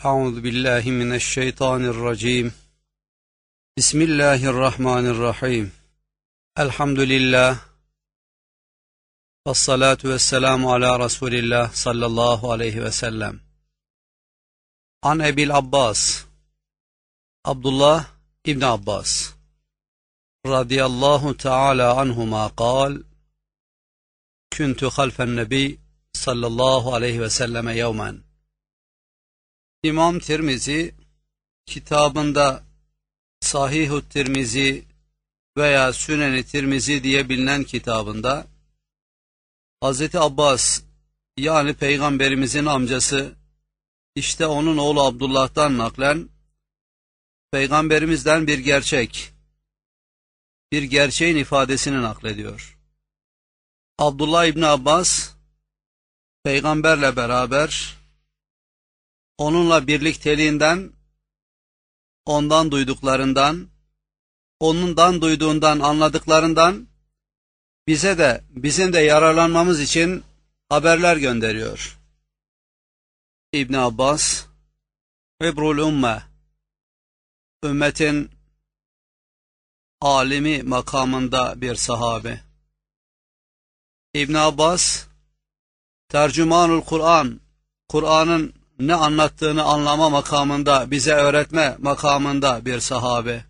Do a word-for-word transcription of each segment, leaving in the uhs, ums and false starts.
Euzu billahi mineşşeytanirracim. Bismillahirrahmanirrahim. Elhamdülillah. Vessalatu vesselamu ala Resulillah sallallahu aleyhi ve sellem. An Ebil Abbas, Abdullah İbni Abbas radıyallahu teala anhuma kal, Kuntu halfen nebi sallallahu aleyhi ve selleme yevmen. İmam Tirmizi kitabında Sahih-ü Tirmizi veya Sünen-i Tirmizi diye bilinen kitabında Hazreti Abbas, yani Peygamberimizin amcası, işte onun oğlu Abdullah'tan naklen Peygamberimizden bir gerçek, bir gerçeğin ifadesini naklediyor. Abdullah İbni Abbas, Peygamberle beraber onunla birlikteliğinden, ondan duyduklarından, onundan duyduğundan anladıklarından bize de, bizim de yararlanmamız için haberler gönderiyor. İbn Abbas, Hibrul Ümme, ümmetin alimi makamında bir sahabe. İbn Abbas, tercümanul Kur'an, Kur'an'ın ne anlattığını anlama makamında, bize öğretme makamında bir sahabe.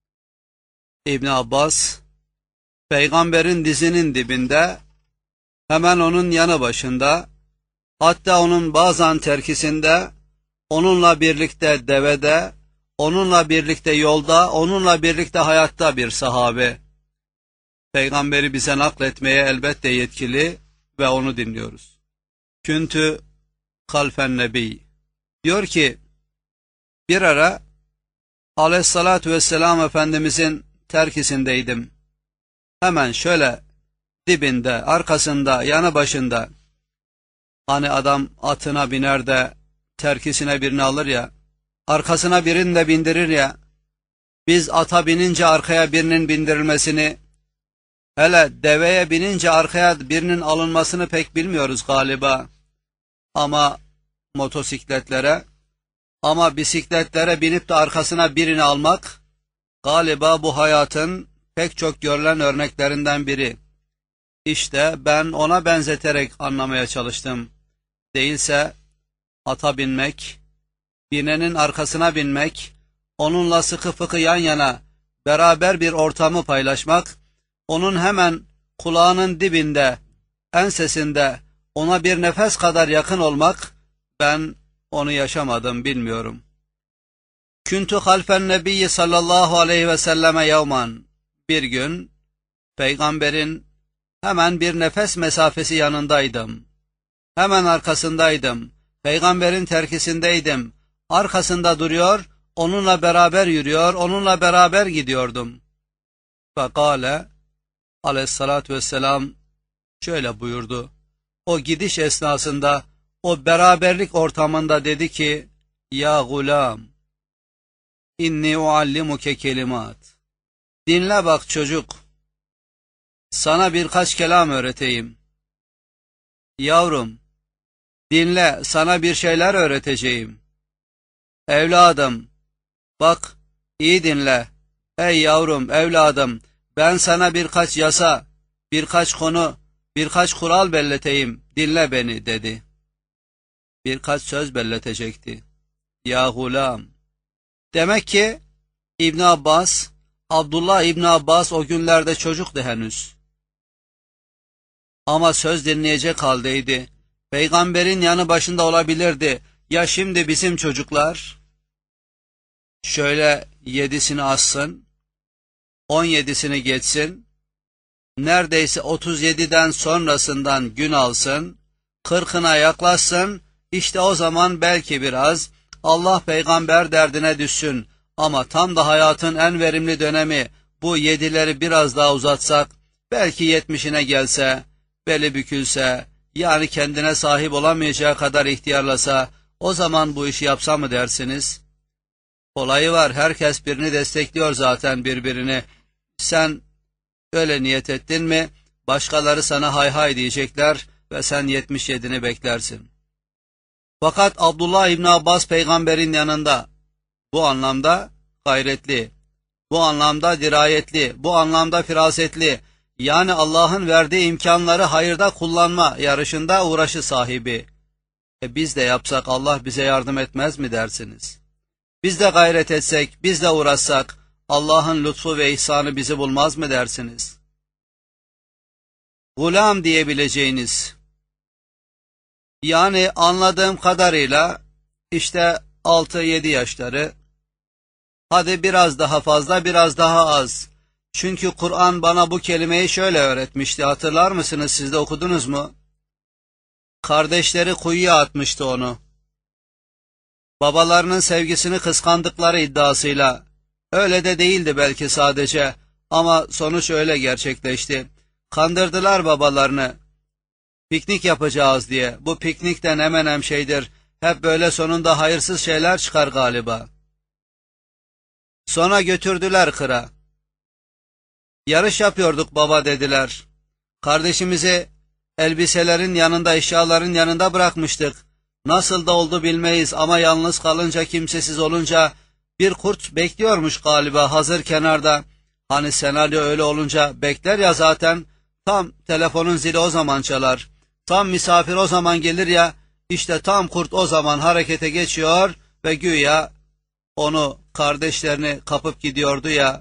İbn Abbas, Peygamberin dizinin dibinde, hemen onun yanı başında, hatta onun bazen terkisinde, onunla birlikte devede, onunla birlikte yolda, onunla birlikte hayatta bir sahabe. Peygamberi bize nakletmeye elbette yetkili ve onu dinliyoruz. Küntü halfen nebi. Diyor ki, bir ara aleyhissalatü vesselam Efendimizin terkisindeydim. Hemen şöyle dibinde, arkasında, yanı başında. Hani adam atına biner de terkisine birini alır ya, arkasına birini de bindirir ya, biz ata binince arkaya birinin bindirilmesini, hele deveye binince arkaya birinin alınmasını pek bilmiyoruz galiba. Ama motosikletlere, ama bisikletlere binip de arkasına birini almak, galiba bu hayatın pek çok görülen örneklerinden biri. İşte ben ona benzeterek anlamaya çalıştım. Değilse ata binmek, binenin arkasına binmek, onunla sıkı fıkı yan yana beraber bir ortamı paylaşmak, onun hemen kulağının dibinde, ensesinde ona bir nefes kadar yakın olmak, ben onu yaşamadım, bilmiyorum. Küntü halfen nebiyyi sallallahu aleyhi ve selleme yevman. Bir gün Peygamberin hemen bir nefes mesafesi yanındaydım. Hemen arkasındaydım. Peygamberin terkisindeydim. Arkasında duruyor, onunla beraber yürüyor, onunla beraber gidiyordum. Fekale aleyhissalatü vesselam şöyle buyurdu. O gidiş esnasında, o beraberlik ortamında dedi ki, Ya gulam, inni uallimuke kelimat. Dinle bak çocuk, sana birkaç kelam öğreteyim. Yavrum, dinle, sana bir şeyler öğreteceğim. Evladım, bak, iyi dinle. Ey yavrum, evladım, ben sana birkaç yasa, birkaç konu, birkaç kural belleteyim, dinle beni, dedi. Birkaç söz belletecekti. Ya gulam. Demek ki İbn Abbas, Abdullah İbn Abbas o günlerde çocuktu henüz. Ama söz dinleyecek haldeydi. Peygamberin yanı başında olabilirdi. Ya şimdi bizim çocuklar şöyle yedisini assın, on yedisini geçsin, neredeyse otuz yediden sonrasından gün alsın, kırkına yaklaşsın, işte o zaman belki biraz Allah peygamber derdine düşsün. Ama tam da hayatın en verimli dönemi, bu yedileri biraz daha uzatsak, belki yetmişine gelse, beli bükülse, yani kendine sahip olamayacağı kadar ihtiyarlasa, o zaman bu işi yapsa mı dersiniz? Olayı var, herkes birini destekliyor zaten birbirini. Sen öyle niyet ettin mi, başkaları sana hay hay diyecekler ve sen yetmiş yedini beklersin. Fakat Abdullah İbni Abbas peygamberin yanında bu anlamda gayretli, bu anlamda dirayetli, bu anlamda firasetli, yani Allah'ın verdiği imkanları hayırda kullanma yarışında uğraşı sahibi. E biz de yapsak Allah bize yardım etmez mi dersiniz? Biz de gayret etsek, biz de uğraşsak Allah'ın lütfu ve ihsanı bizi bulmaz mı dersiniz? Gulam diyebileceğiniz, yani anladığım kadarıyla işte altı yedi yaşları, hadi biraz daha fazla biraz daha az. Çünkü Kur'an bana bu kelimeyi şöyle öğretmişti, hatırlar mısınız, siz de okudunuz mu? Kardeşleri kuyuya atmıştı onu. Babalarının sevgisini kıskandıkları iddiasıyla. Öyle de değildi belki sadece ama sonuç öyle gerçekleşti. Kandırdılar babalarını. Piknik yapacağız diye. Bu piknikten hemen hem şeydir. Hep böyle sonunda hayırsız şeyler çıkar galiba. Sonra götürdüler kıra. Yarış yapıyorduk baba dediler. Kardeşimizi elbiselerin yanında, eşyaların yanında bırakmıştık. Nasıl da oldu bilmeyiz ama yalnız kalınca, kimsesiz olunca bir kurt bekliyormuş galiba hazır kenarda. Hani senaryo öyle olunca bekler ya zaten, tam telefonun zili o zaman çalar. Tam misafir o zaman gelir ya, işte tam kurt o zaman harekete geçiyor ve güya onu, kardeşlerini kapıp gidiyordu ya.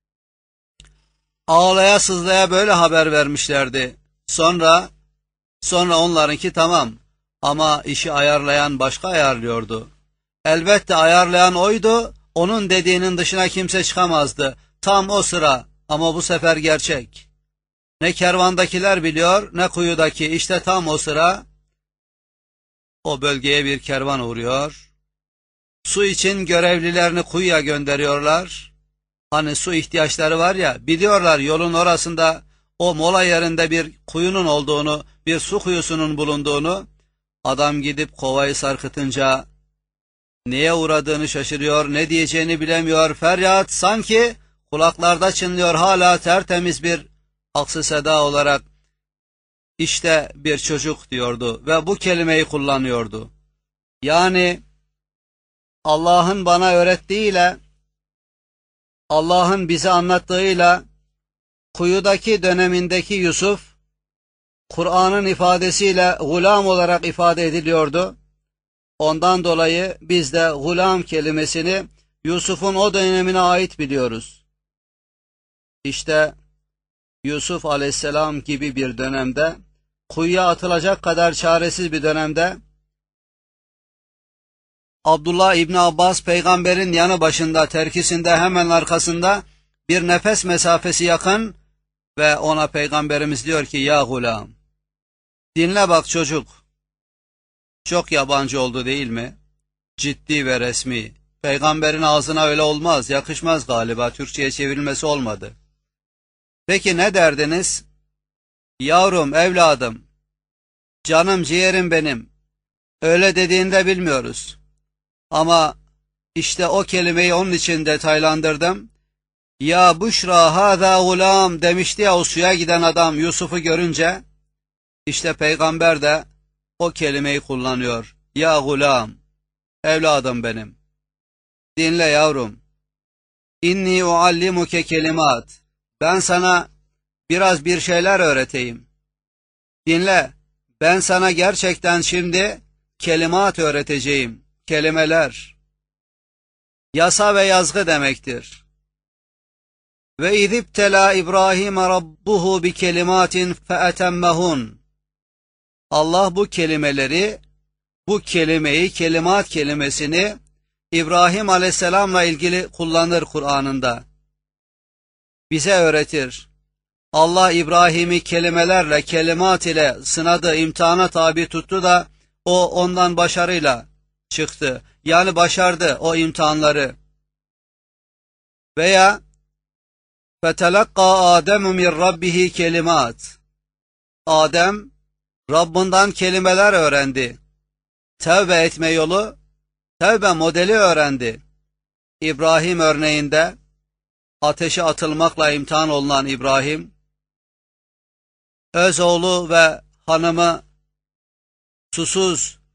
Ağlaya sızlaya böyle haber vermişlerdi. Sonra, sonra onlarınki tamam. Ama işi ayarlayan başka ayarlıyordu. Elbette ayarlayan oydu, onun dediğinin dışına kimse çıkamazdı. Tam o sıra, ama bu sefer gerçek. Ne kervandakiler biliyor, ne kuyudaki, işte tam o sıra, o bölgeye bir kervan uğruyor. Su için görevlilerini kuyuya gönderiyorlar. Hani su ihtiyaçları var ya, biliyorlar yolun orasında, o mola yerinde bir kuyunun olduğunu, bir su kuyusunun bulunduğunu. Adam gidip kovayı sarkıtınca neye uğradığını şaşırıyor, ne diyeceğini bilemiyor. Feryat sanki kulaklarda çınlıyor hala tertemiz bir aksı seda olarak. İşte bir çocuk diyordu ve bu kelimeyi kullanıyordu. Yani Allah'ın bana öğrettiğiyle, Allah'ın bize anlattığıyla kuyudaki dönemindeki Yusuf, Kur'an'ın ifadesiyle gulam olarak ifade ediliyordu. Ondan dolayı biz de gulam kelimesini Yusuf'un o dönemine ait biliyoruz. İşte Yusuf aleyhisselam gibi bir dönemde, kuyuya atılacak kadar çaresiz bir dönemde, Abdullah İbni Abbas peygamberin yanı başında, terkisinde hemen arkasında, bir nefes mesafesi yakın ve ona peygamberimiz diyor ki ya gulam, dinle bak çocuk. Çok yabancı oldu değil mi? Ciddi ve resmi. Peygamberin ağzına öyle olmaz, yakışmaz galiba, Türkçe'ye çevrilmesi olmadı. Peki ne derdiniz? Yavrum, evladım, canım, ciğerim benim. Öyle dediğinde bilmiyoruz. Ama işte o kelimeyi onun için detaylandırdım. Ya büşra hâzâ gulam demişti ya o suya giden adam Yusuf'u görünce. İşte peygamber de o kelimeyi kullanıyor. Ya gulam, evladım benim. Dinle yavrum. İnni uallimuke kelimat. Ben sana biraz bir şeyler öğreteyim. Dinle, ben sana gerçekten şimdi kelimat öğreteceğim. Kelimeler. Yasa ve yazgı demektir. Ve izibtela İbrahim rabbuhu bi kelimatin feetemmehun. Allah bu kelimeleri, bu kelimeyi, kelimat kelimesini İbrahim aleyhisselamla ilgili kullanır Kur'an'ında. Bize öğretir. Allah İbrahim'i kelimelerle, kelimat ile sınadı, imtihana tabi tuttu da o ondan başarıyla çıktı. Yani başardı o imtihanları. Veya فَتَلَقَّى آدَمُ مِنْ رَبِّهِ kelimat. Adem Rabbinden kelimeler öğrendi. Tevbe etme yolu, tevbe modeli öğrendi. İbrahim örneğinde ateşe atılmakla imtihan olunan İbrahim, öz oğlu ve hanımı susuz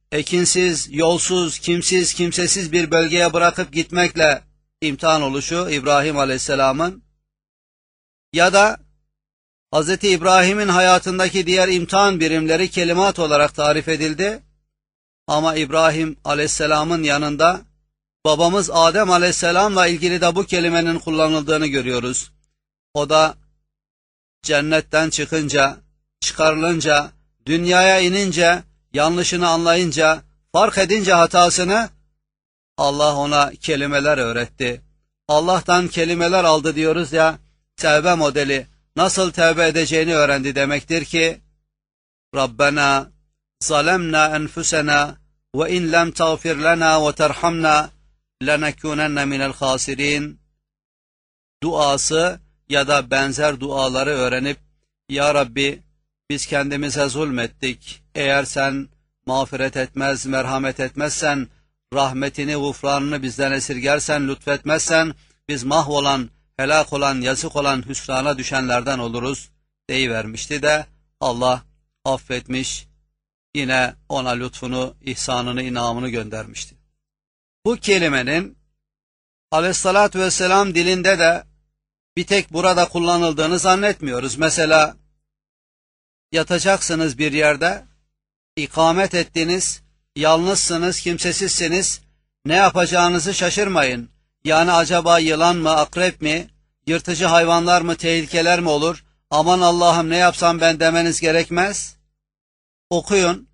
ekinsiz, yolsuz, kimsiz, kimsesiz bir bölgeye bırakıp gitmekle imtihan oluşu İbrahim Aleyhisselam'ın, ya da Hazreti İbrahim'in hayatındaki diğer imtihan birimleri kelimat olarak tarif edildi. Ama İbrahim Aleyhisselam'ın yanında babamız Adem Aleyhisselam'la ilgili de bu kelimenin kullanıldığını görüyoruz. O da cennetten çıkınca, çıkarılınca, dünyaya inince, yanlışını anlayınca, fark edince hatasını, Allah ona kelimeler öğretti. Allah'tan kelimeler aldı diyoruz ya, tevbe modeli, nasıl tevbe edeceğini öğrendi demektir ki, Rabbena zalemna enfusena ve in lem tağfir lena ve terhamna lenekunenne minel khasirin duası ya da benzer duaları öğrenip, Ya Rabbi biz kendimize zulmettik, eğer sen mağfiret etmez, merhamet etmezsen, rahmetini, gufranını bizden esirgersen, lütfetmezsen, biz mahvolan, helak olan, yazık olan, hüsrana düşenlerden oluruz deyivermişti de Allah affetmiş, yine ona lütfunu, ihsanını, inamını göndermişti. Bu kelimenin Aleyhissalatü vesselam dilinde de bir tek burada kullanıldığını zannetmiyoruz. Mesela yatacaksınız bir yerde, ikamet ettiniz, yalnızsınız, kimsesizsiniz, ne yapacağınızı şaşırmayın. Yani acaba yılan mı, akrep mi, yırtıcı hayvanlar mı, tehlikeler mi olur? Aman Allah'ım ne yapsam ben demeniz gerekmez. Okuyun.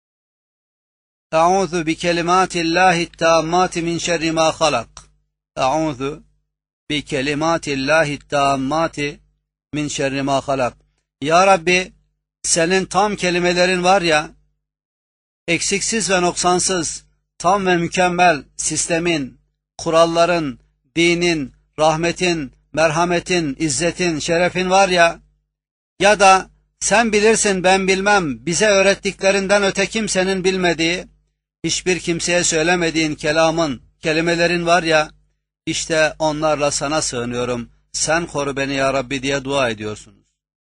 Eûzu bi kelimâtillâhi tâmmâti min şerri mâ halak. Eûzu bi kelimâtillâhi tâmmâti min şerri mâ halak. Ya Rabbi, senin tam kelimelerin var ya, eksiksiz ve noksansız, tam ve mükemmel sistemin, kuralların, dinin, rahmetin, merhametin, izzetin, şerefin var ya, ya da sen bilirsin ben bilmem, bize öğrettiklerinden öte kimsenin bilmediği, hiçbir kimseye söylemediğin kelamın, kelimelerin var ya, işte onlarla sana sığınıyorum, sen koru beni ya Rabbi diye dua ediyorsunuz.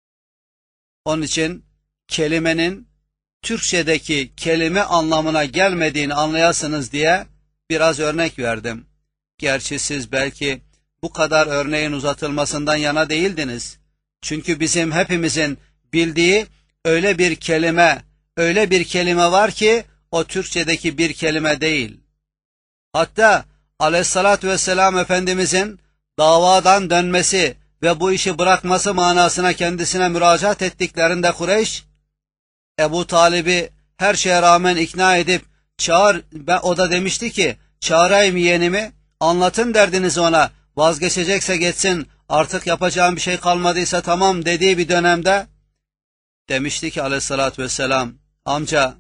Onun için kelimenin Türkçedeki kelime anlamına gelmediğini anlayasınız diye biraz örnek verdim. Gerçi siz belki bu kadar örneğin uzatılmasından yana değildiniz. Çünkü bizim hepimizin bildiği öyle bir kelime, öyle bir kelime var ki o Türkçedeki bir kelime değil. Hatta Aleyhissalatü vesselam Efendimizin davadan dönmesi ve bu işi bırakması manasına kendisine müracaat ettiklerinde Kureyş, Ebu Talib'i her şeye rağmen ikna edip çağır, o da demişti ki çağırayım yeğenimi, anlatın derdinizi ona, vazgeçecekse geçsin, artık yapacağım bir şey kalmadıysa tamam dediği bir dönemde demişti ki Aleyhissalatü vesselam, amca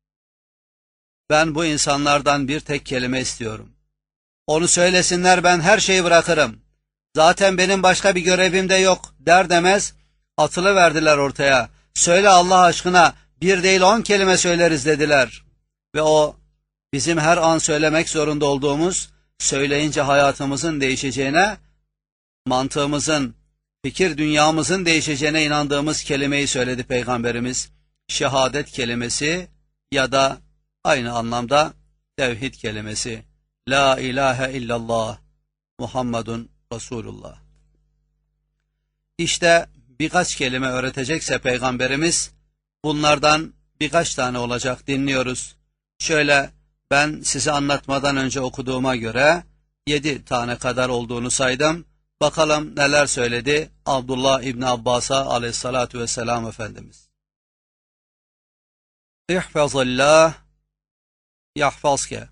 ben bu insanlardan bir tek kelime istiyorum. Onu söylesinler, ben her şeyi bırakırım. Zaten benim başka bir görevim de yok der demez atılıverdiler ortaya. Söyle Allah aşkına, bir değil on kelime söyleriz dediler. Ve o bizim her an söylemek zorunda olduğumuz, söyleyince hayatımızın değişeceğine, mantığımızın, fikir dünyamızın değişeceğine inandığımız kelimeyi söyledi Peygamberimiz. Şehadet kelimesi ya da aynı anlamda tevhid kelimesi. La ilahe illallah Muhammedun Resulullah. İşte birkaç kelime öğretecekse Peygamberimiz, bunlardan birkaç tane olacak, dinliyoruz. Şöyle ben size anlatmadan önce okuduğuma göre yedi tane kadar olduğunu saydım. Bakalım neler söyledi Abdullah İbni Abbas'a aleyhissalatu vesselam Efendimiz. İhfazillah yahfazke.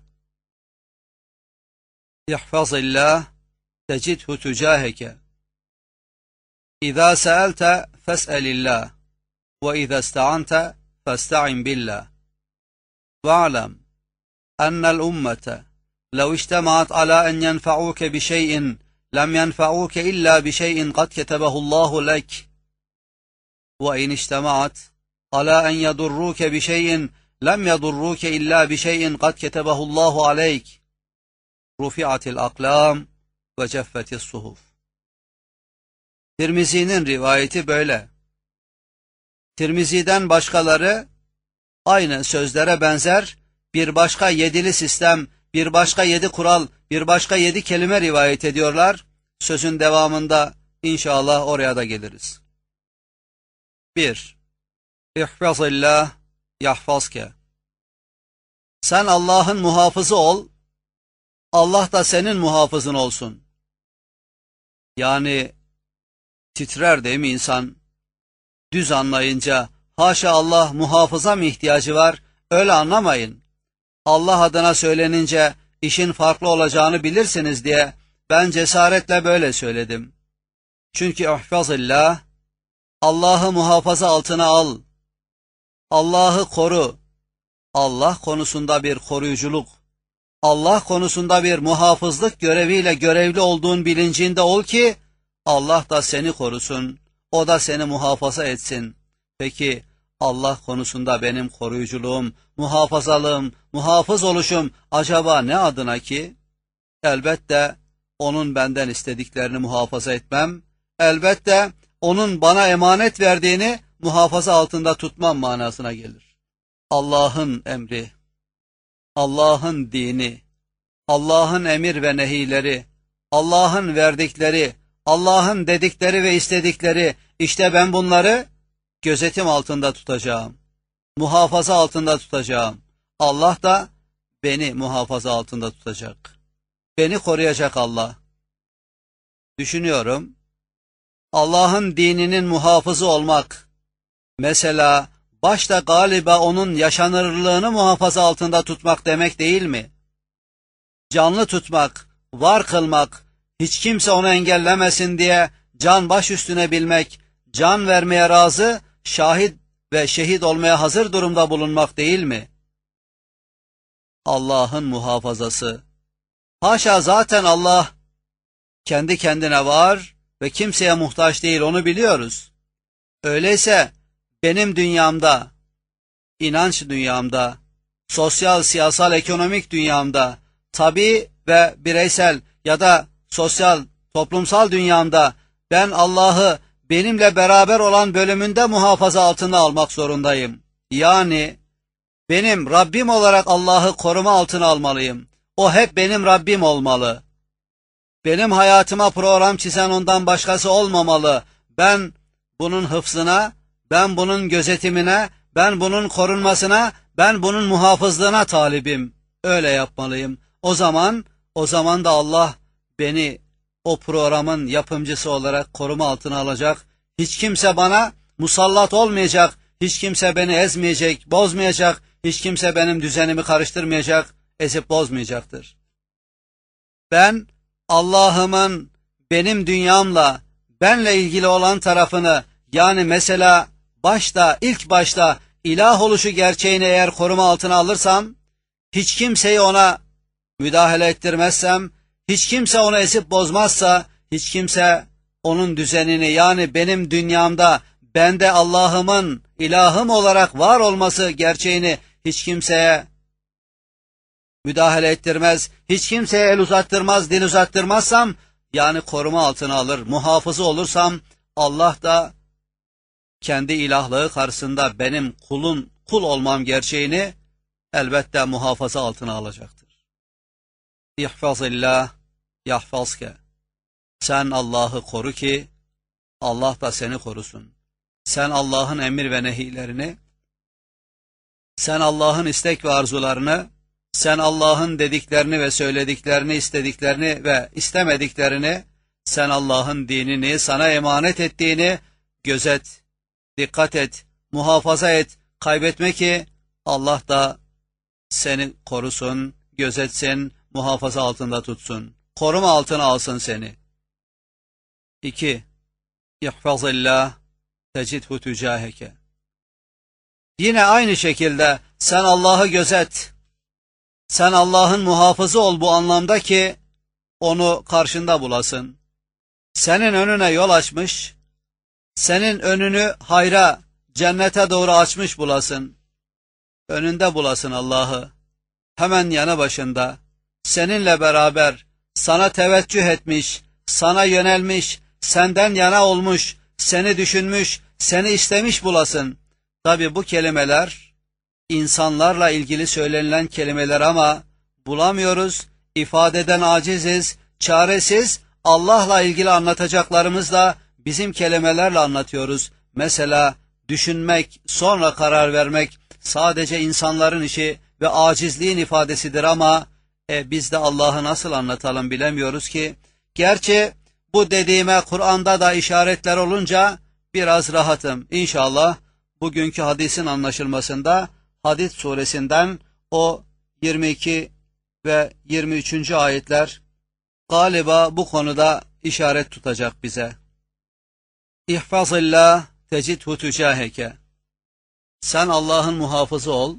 İhfazillah tecidhu tücaheke. İzâ seelte fes'elillah ve izâ ista'ante festa'in billah. Ve'alem ennel ummete lev iştemaat ala en yenfa'uke bi şeyin lem yenfa'uke illa bi şeyin kad ketebehullahu lek. Ve in iştemaat ala en yedurruke bi şeyin lem yedurruke illa bi şeyin kad ketebehullahu aleyk. Rufi'atil aklam ve ceffetis suhuf. Tirmizi'nin rivayeti böyle. Tirmizi'den başkaları aynı sözlere benzer bir başka yedili sistem, bir başka yedi kural, bir başka yedi kelime rivayet ediyorlar. Sözün devamında inşallah oraya da geliriz. bir. İhfazillah yahfazke. Sen Allah'ın muhafızı ol, Allah da senin muhafızın olsun. Yani titrer değil mi insan? Düz anlayınca, haşa Allah muhafıza mı ihtiyacı var? Öyle anlamayın. Allah adına söylenince işin farklı olacağını bilirsiniz diye ben cesaretle böyle söyledim. Çünkü ihfazillah, Allah'ı muhafaza altına al. Allah'ı koru. Allah konusunda bir koruyuculuk, Allah konusunda bir muhafızlık göreviyle görevli olduğun bilincinde ol ki Allah da seni korusun, o da seni muhafaza etsin. Peki Allah konusunda benim koruyuculuğum, muhafazalığım, muhafız oluşum acaba ne adına ki? Elbette onun benden istediklerini muhafaza etmem, elbette onun bana emanet verdiğini muhafaza altında tutmam manasına gelir. Allah'ın emri, Allah'ın dini, Allah'ın emir ve nehileri, Allah'ın verdikleri, Allah'ın dedikleri ve istedikleri, işte ben bunları gözetim altında tutacağım, muhafaza altında tutacağım. Allah da beni muhafaza altında tutacak. Beni koruyacak Allah. Düşünüyorum, Allah'ın dininin muhafızı olmak, mesela başta galiba onun yaşanırlığını muhafaza altında tutmak demek değil mi? Canlı tutmak, var kılmak, hiç kimse onu engellemesin diye can baş üstüne bilmek, can vermeye razı, şahit ve şehit olmaya hazır durumda bulunmak değil mi? Allah'ın muhafazası. Haşa, zaten Allah kendi kendine var ve kimseye muhtaç değil, onu biliyoruz. Öyleyse benim dünyamda, inanç dünyamda, sosyal, siyasal, ekonomik dünyamda, tabii ve bireysel ya da sosyal, toplumsal dünyamda ben Allah'ı benimle beraber olan bölümünde muhafaza altına almak zorundayım. Yani benim Rabbim olarak Allah'ı koruma altına almalıyım. O hep benim Rabbim olmalı. Benim hayatıma program çizen ondan başkası olmamalı. Ben bunun hıfzına, ben bunun gözetimine, ben bunun korunmasına, ben bunun muhafızlığına talibim. Öyle yapmalıyım. O zaman, o zaman da Allah beni o programın yapımcısı olarak koruma altına alacak. Hiç kimse bana musallat olmayacak. Hiç kimse beni ezmeyecek, bozmayacak. Hiç kimse benim düzenimi karıştırmayacak, ezip bozmayacaktır. Ben Allah'ımın benim dünyamla, benle ilgili olan tarafını, yani mesela başta, ilk başta ilah oluşu gerçeğini eğer koruma altına alırsam, hiç kimseyi ona müdahale ettirmezsem, hiç kimse onu ezip bozmazsa, hiç kimse onun düzenini, yani benim dünyamda, bende Allah'ımın ilahım olarak var olması gerçeğini hiç kimseye müdahale ettirmez, hiç kimseye el uzattırmaz, dil uzattırmazsam, yani koruma altına alır, muhafızı olursam, Allah da kendi ilahlığı karşısında benim kulun, kul olmam gerçeğini elbette muhafaza altına alacaktır. İhfazillah yahfazke. Sen Allah'ı koru ki Allah da seni korusun. Sen Allah'ın emir ve nehilerini, sen Allah'ın istek ve arzularını, sen Allah'ın dediklerini ve söylediklerini, istediklerini ve istemediklerini, sen Allah'ın dinini, sana emanet ettiğini gözet, dikkat et, muhafaza et, kaybetme ki Allah da seni korusun, gözetsin, muhafaza altında tutsun. Koruma altına alsın seni. İki. İhfazillah tecidhu tücaheke. Yine aynı şekilde sen Allah'ı gözet. Sen Allah'ın muhafızı ol bu anlamda ki onu karşında bulasın. Senin önüne yol açmış, senin önünü hayra, cennete doğru açmış bulasın. Önünde bulasın Allah'ı. Hemen yanı başında, seninle beraber sana teveccüh etmiş, sana yönelmiş, senden yana olmuş, seni düşünmüş, seni istemiş bulasın. Tabi bu kelimeler insanlarla ilgili söylenilen kelimeler ama bulamıyoruz, ifadeden aciziz, çaresiz, Allah'la ilgili anlatacaklarımız da bizim kelimelerle anlatıyoruz. Mesela düşünmek, sonra karar vermek sadece insanların işi ve acizliğin ifadesidir ama e, biz de Allah'ı nasıl anlatalım bilemiyoruz ki. Gerçi bu dediğime Kur'an'da da işaretler olunca biraz rahatım. İnşallah bugünkü hadisin anlaşılmasında Hadid suresinden o yirmi iki ve yirmi üçüncü ayetler galiba bu konuda işaret tutacak bize. İhfazillah tecidhu tücaheke. Sen Allah'ın muhafızı ol.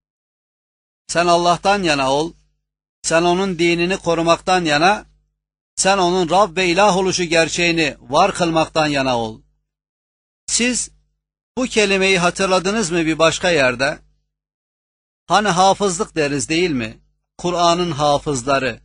Sen Allah'tan yana ol. Sen onun dinini korumaktan yana, sen onun Rab ve ilah oluşu gerçeğini var kılmaktan yana ol. Siz bu kelimeyi hatırladınız mı bir başka yerde? Hani hafızlık deriz değil mi? Kur'an'ın hafızları.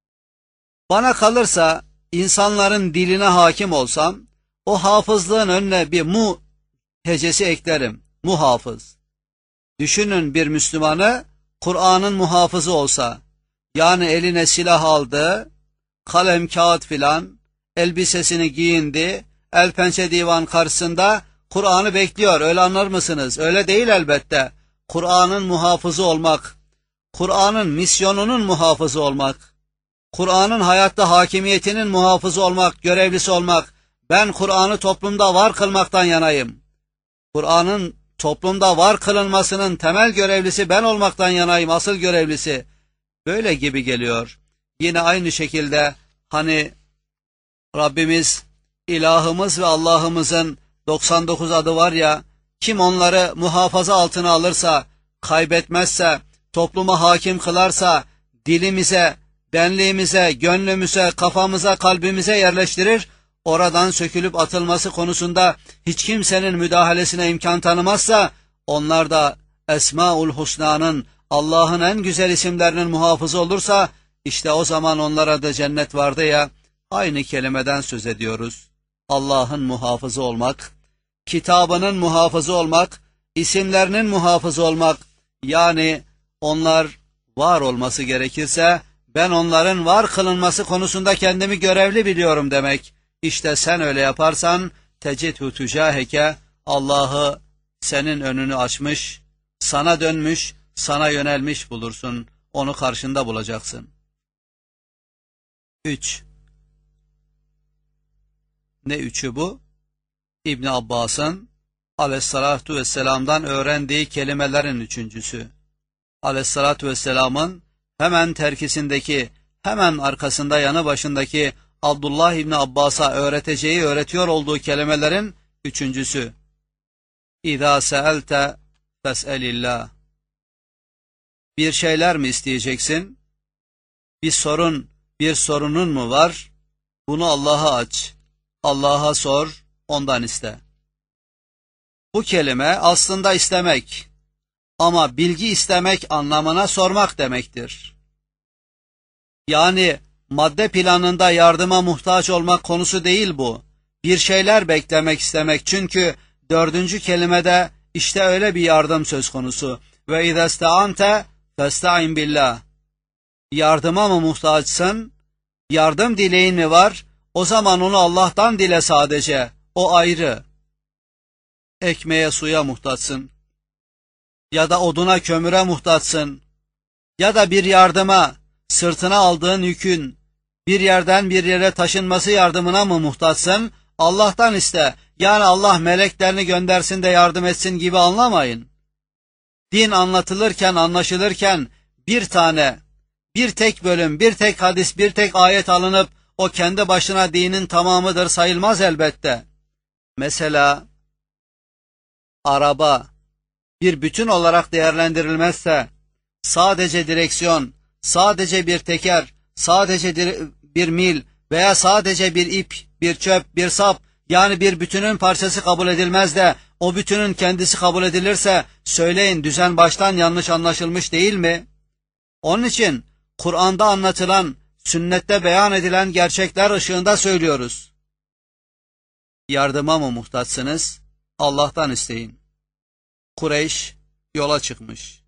Bana kalırsa insanların diline hakim olsam, o hafızlığın önüne bir mu hecesi eklerim. Muhafız. Düşünün bir Müslümanı Kur'an'ın muhafızı olsa, yani eline silah aldı, kalem kağıt filan, elbisesini giyindi, el pençe divan karşısında Kur'an'ı bekliyor. Öyle anlar mısınız? Öyle değil elbette. Kur'an'ın muhafızı olmak, Kur'an'ın misyonunun muhafızı olmak, Kur'an'ın hayatta hakimiyetinin muhafızı olmak, görevlisi olmak. Ben Kur'an'ı toplumda var kılmaktan yanayım. Kur'an'ın toplumda var kılınmasının temel görevlisi ben olmaktan yanayım, asıl görevlisi. Böyle gibi geliyor. Yine aynı şekilde hani Rabbimiz, ilahımız ve Allah'ımızın doksan dokuz adı var ya, kim onları muhafaza altına alırsa, kaybetmezse, topluma hakim kılarsa, dilimize, benliğimize, gönlümüze, kafamıza, kalbimize yerleştirir, oradan sökülüp atılması konusunda hiç kimsenin müdahalesine imkan tanımazsa, onlar da Esmaül Husna'nın, Allah'ın en güzel isimlerinin muhafızı olursa, işte o zaman onlara da cennet vardı ya, aynı kelimeden söz ediyoruz. Allah'ın muhafızı olmak, kitabının muhafızı olmak, isimlerinin muhafızı olmak, yani onlar var olması gerekirse, ben onların var kılınması konusunda kendimi görevli biliyorum demek. İşte sen öyle yaparsan, tecidhu tücaheke, Allah'ı senin önünü açmış, sana dönmüş, sana yönelmiş bulursun. Onu karşında bulacaksın. Üç. Ne üçü bu? İbn Abbas'ın aleyhissalatu vesselam'dan öğrendiği kelimelerin üçüncüsü. Aleyhissalatu vesselam'ın hemen terkisindeki, hemen arkasında yanı başındaki Abdullah İbni Abbas'a öğreteceği, öğretiyor olduğu kelimelerin üçüncüsü. İzâ seelte fes'elillah. Bir şeyler mi isteyeceksin? Bir sorun, bir sorunun mu var? Bunu Allah'a aç. Allah'a sor, ondan iste. Bu kelime aslında istemek, ama bilgi istemek anlamına sormak demektir. Yani madde planında yardıma muhtaç olmak konusu değil bu. Bir şeyler beklemek istemek, çünkü dördüncü kelimede işte öyle bir yardım söz konusu. Ve izesta'ante festa'in billah. Yardıma mı muhtaçsın? Yardım dileğin mi var? O zaman onu Allah'tan dile sadece. O ayrı. Ekmeğe, suya muhtaçsın. Ya da oduna, kömüre muhtaçsın. Ya da bir yardıma, sırtına aldığın yükün bir yerden bir yere taşınması yardımına mı muhtaçsın? Allah'tan iste. Yani Allah meleklerini göndersin de yardım etsin gibi anlamayın. Din anlatılırken, anlaşılırken bir tane, bir tek bölüm, bir tek hadis, bir tek ayet alınıp o kendi başına dinin tamamıdır sayılmaz elbette. Mesela araba bir bütün olarak değerlendirilmezse, sadece direksiyon, sadece bir teker, sadece bir mil veya sadece bir ip, bir çöp, bir sap, yani bir bütünün parçası kabul edilmez de o bütünün kendisi kabul edilirse, söyleyin düzen baştan yanlış anlaşılmış değil mi? Onun için Kur'an'da anlatılan, sünnette beyan edilen gerçekler ışığında söylüyoruz. Yardıma mı muhtaçsınız? Allah'tan isteyin. Kureyş, yola çıkmış.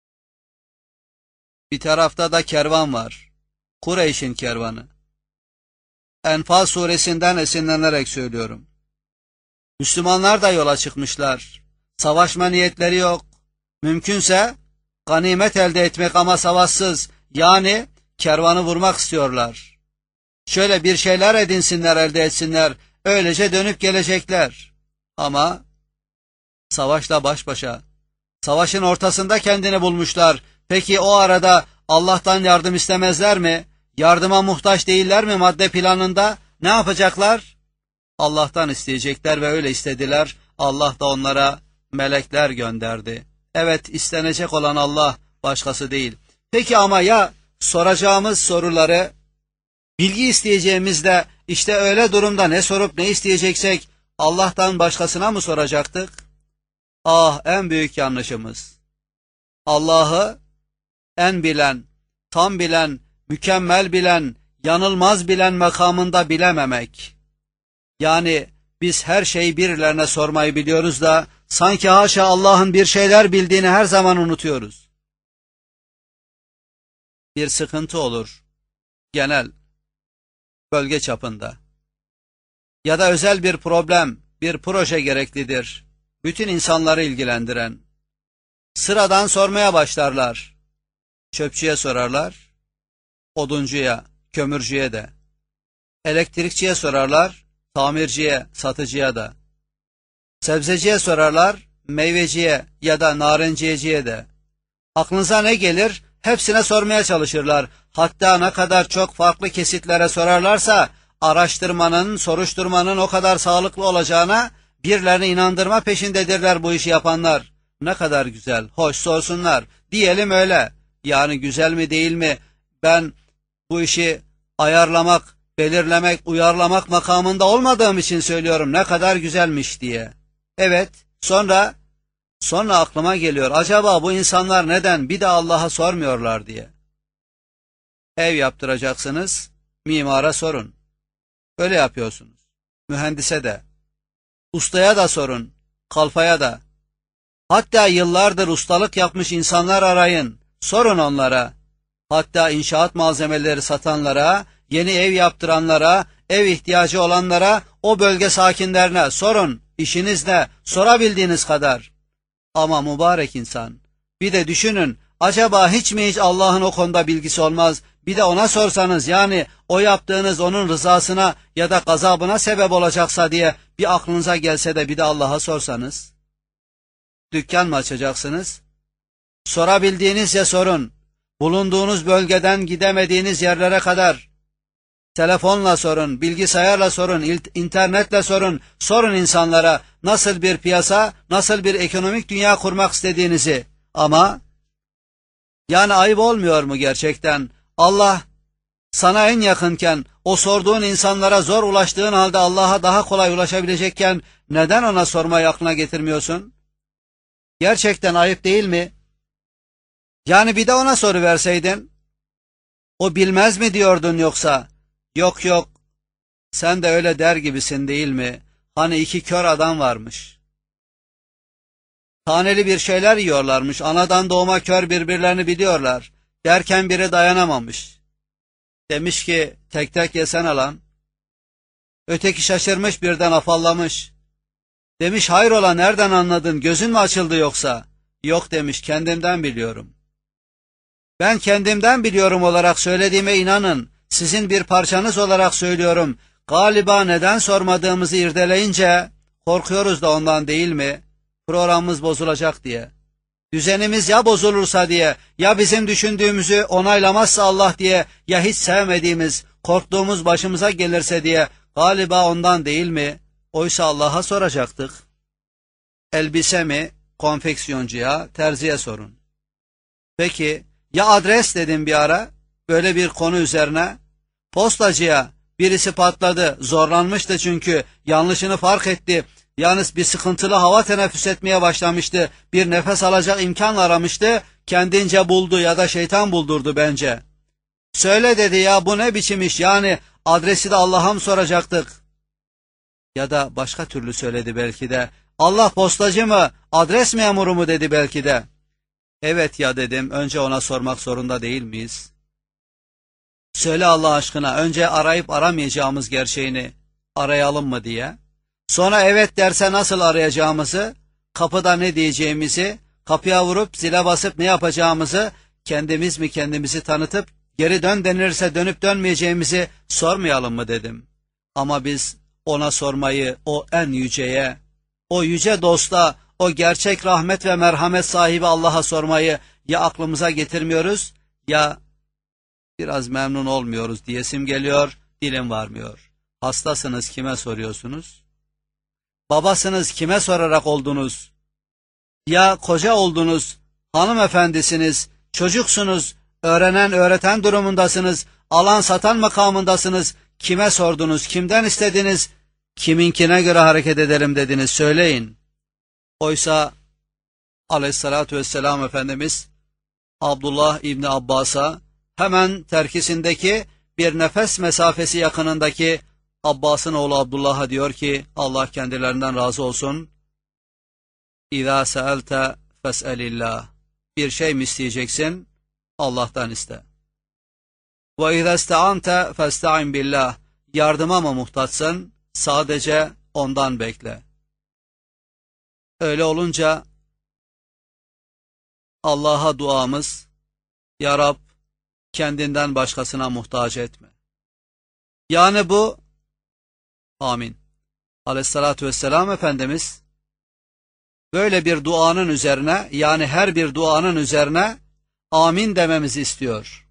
Bir tarafta da kervan var. Kureyş'in kervanı. Enfal suresinden esinlenerek söylüyorum. Müslümanlar da yola çıkmışlar. Savaşma niyetleri yok. Mümkünse ganimet elde etmek ama savaşsız, yani kervanı vurmak istiyorlar. Şöyle bir şeyler edinsinler, elde etsinler, öylece dönüp gelecekler. Ama savaşla baş başa, savaşın ortasında kendini bulmuşlar. Peki o arada Allah'tan yardım istemezler mi? Yardıma muhtaç değiller mi madde planında? Ne yapacaklar? Allah'tan isteyecekler ve öyle istediler. Allah da onlara melekler gönderdi. Evet, istenecek olan Allah, başkası değil. Peki ama ya soracağımız soruları, bilgi isteyeceğimizde işte öyle durumda ne sorup ne isteyeceksek Allah'tan başkasına mı soracaktık? Ah, en büyük yanlışımız. Allah'ı en bilen, tam bilen, mükemmel bilen, yanılmaz bilen makamında bilememek. Yani biz her şeyi birilerine sormayı biliyoruz da sanki haşa Allah'ın bir şeyler bildiğini her zaman unutuyoruz. Bir sıkıntı olur, genel, bölge çapında. Ya da özel bir problem, bir proje gereklidir. Bütün insanları ilgilendiren. Sıradan sormaya başlarlar. Çöpçüye sorarlar, oduncuya, kömürcüye de. Elektrikçiye sorarlar, tamirciye, satıcıya da. Sebzeciye sorarlar, meyveciye ya da narenciyeciye de. Aklınıza ne gelir? Hepsine sormaya çalışırlar. Hatta ne kadar çok farklı kesitlere sorarlarsa, araştırmanın, soruşturmanın o kadar sağlıklı olacağına birilerini inandırma peşindedirler bu işi yapanlar. Ne kadar güzel, hoş sorsunlar. Diyelim öyle. Yani güzel mi değil mi? Ben bu işi ayarlamak, belirlemek, uyarlamak makamında olmadığım için söylüyorum ne kadar güzelmiş diye. Evet, sonra sonra aklıma geliyor. Acaba bu insanlar neden bir de Allah'a sormuyorlar diye. Ev yaptıracaksınız, mimara sorun. Öyle yapıyorsunuz. Mühendise de, ustaya da sorun, kalfaya da. Hatta yıllardır ustalık yapmış insanlar arayın, sorun onlara. Hatta inşaat malzemeleri satanlara, yeni ev yaptıranlara, ev ihtiyacı olanlara, o bölge sakinlerine sorun. İşiniz ne? Sorabildiğiniz kadar. Ama mübarek insan, bir de düşünün, acaba hiç mi hiç Allah'ın o konuda bilgisi olmaz? Bir de ona sorsanız, yani o yaptığınız onun rızasına ya da gazabına sebep olacaksa diye bir aklınıza gelse de bir de Allah'a sorsanız. Dükkan mı açacaksınız? Sorabildiğinizce sorun. Bulunduğunuz bölgeden gidemediğiniz yerlere kadar. Telefonla sorun, bilgisayarla sorun, internetle sorun. Sorun insanlara nasıl bir piyasa, nasıl bir ekonomik dünya kurmak istediğinizi. Ama yani ayıp olmuyor mu gerçekten? Allah sana en yakınken, o sorduğun insanlara zor ulaştığın halde Allah'a daha kolay ulaşabilecekken neden ona sormayı aklına getirmiyorsun? Gerçekten ayıp değil mi? Yani bir de ona soruverseydin, o bilmez mi diyordun yoksa? Yok yok, sen de öyle der gibisin değil mi? Hani iki kör adam varmış. Taneli bir şeyler yiyorlarmış, anadan doğma kör birbirlerini biliyorlar. Derken biri dayanamamış. Demiş ki, tek tek yesene lan. Öteki şaşırmış, birden afallamış. Demiş, hayrola nereden anladın, gözün mü açıldı yoksa? Yok demiş, kendimden biliyorum. Ben kendimden biliyorum olarak söylediğime inanın. Sizin bir parçanız olarak söylüyorum. Galiba neden sormadığımızı irdeleyince korkuyoruz da ondan değil mi? Programımız bozulacak diye. Düzenimiz ya bozulursa diye, ya bizim düşündüğümüzü onaylamazsa Allah diye, ya hiç sevmediğimiz, korktuğumuz başımıza gelirse diye, galiba ondan değil mi? Oysa Allah'a soracaktık. Elbise mi? Konfeksiyoncuya, terziye sorun. Peki, ya adres dedim bir ara, böyle bir konu üzerine, postacıya birisi patladı, zorlanmıştı çünkü, yanlışını fark etti, yalnız bir sıkıntılı hava teneffüs etmeye başlamıştı, bir nefes alacak imkan aramıştı, kendince buldu ya da şeytan buldurdu bence. Söyle dedi, ya bu ne biçim iş, yani adresi de Allah'a mı soracaktık? Ya da başka türlü söyledi belki de, Allah postacı mı, adres memuru mu dedi belki de. Evet ya dedim, önce ona sormak zorunda değil miyiz? Söyle Allah aşkına, önce arayıp aramayacağımız gerçeğini arayalım mı diye. Sonra evet derse nasıl arayacağımızı, kapıda ne diyeceğimizi, kapıya vurup zile basıp ne yapacağımızı, kendimiz mi kendimizi tanıtıp geri dön denirse dönüp dönmeyeceğimizi sormayalım mı dedim. Ama biz ona sormayı, o en yüceye, o yüce dosta, o gerçek rahmet ve merhamet sahibi Allah'a sormayı ya aklımıza getirmiyoruz ya biraz memnun olmuyoruz diyesim geliyor, dilim varmıyor. Hastasınız, kime soruyorsunuz? Babasınız, kime sorarak oldunuz? Ya koca oldunuz, hanımefendisiniz, çocuksunuz, öğrenen öğreten durumundasınız, alan satan makamındasınız, kime sordunuz, kimden istediniz, kiminkine göre hareket edelim dediniz, söyleyin. Oysa aleyhissalatü vesselam Efendimiz Abdullah İbni Abbas'a hemen terkisindeki bir nefes mesafesi yakınındaki Abbas'ın oğlu Abdullah'a diyor ki, Allah kendilerinden razı olsun, İzâ seelte fes'elillah, bir şey mi isteyeceksin? Allah'tan iste. Ve izâ iste'ante festa'in billah, yardıma mı muhtaçsın? Sadece ondan bekle. Öyle olunca Allah'a duamız, Ya Rab, kendinden başkasına muhtaç etme. Yani bu, amin. Aleyhissalatü vesselam Efendimiz, böyle bir duanın üzerine, yani her bir duanın üzerine amin dememizi istiyor.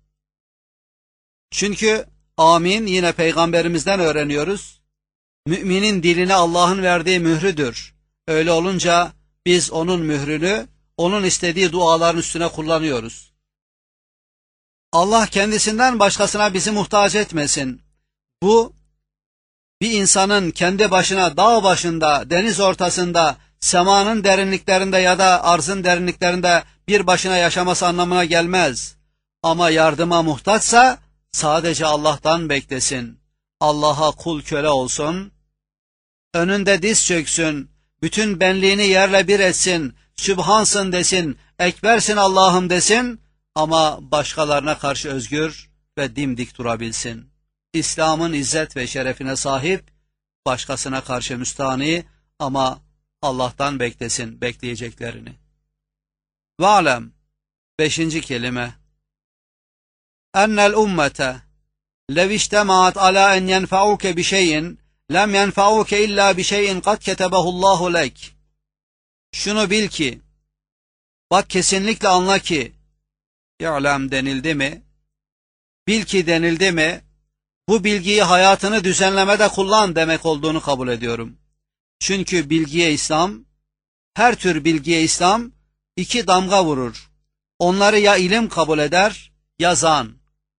Çünkü amin yine peygamberimizden öğreniyoruz. Müminin diline Allah'ın verdiği mührüdür. Öyle olunca biz onun mührünü, onun istediği duaların üstüne kullanıyoruz. Allah kendisinden başkasına bizi muhtaç etmesin. Bu, bir insanın kendi başına dağ başında, deniz ortasında, semanın derinliklerinde ya da arzın derinliklerinde bir başına yaşaması anlamına gelmez. Ama yardıma muhtaçsa sadece Allah'tan beklesin. Allah'a kul köle olsun, önünde diz çöksün, bütün benliğini yerle bir etsin, Sübhansın desin, Ekbersin Allah'ım desin, ama başkalarına karşı özgür ve dimdik durabilsin. İslam'ın izzet ve şerefine sahip, başkasına karşı müstahni ama Allah'tan beklesin bekleyeceklerini. Ve'lem, beşinci kelime. Ennel ummete lev iştemaat ala en yenfa'uke bi şeyin lem yenfa'uke illa bi şeyin kad ketebehullahu lek. Şunu bil ki, bak kesinlikle anla ki, İ'lem denildi mi, bil ki denildi mi, bu bilgiyi hayatını düzenlemede kullan demek olduğunu kabul ediyorum. Çünkü bilgiye İslam, her tür bilgiye İslam iki damga vurur. Onları ya ilim kabul eder ya zan.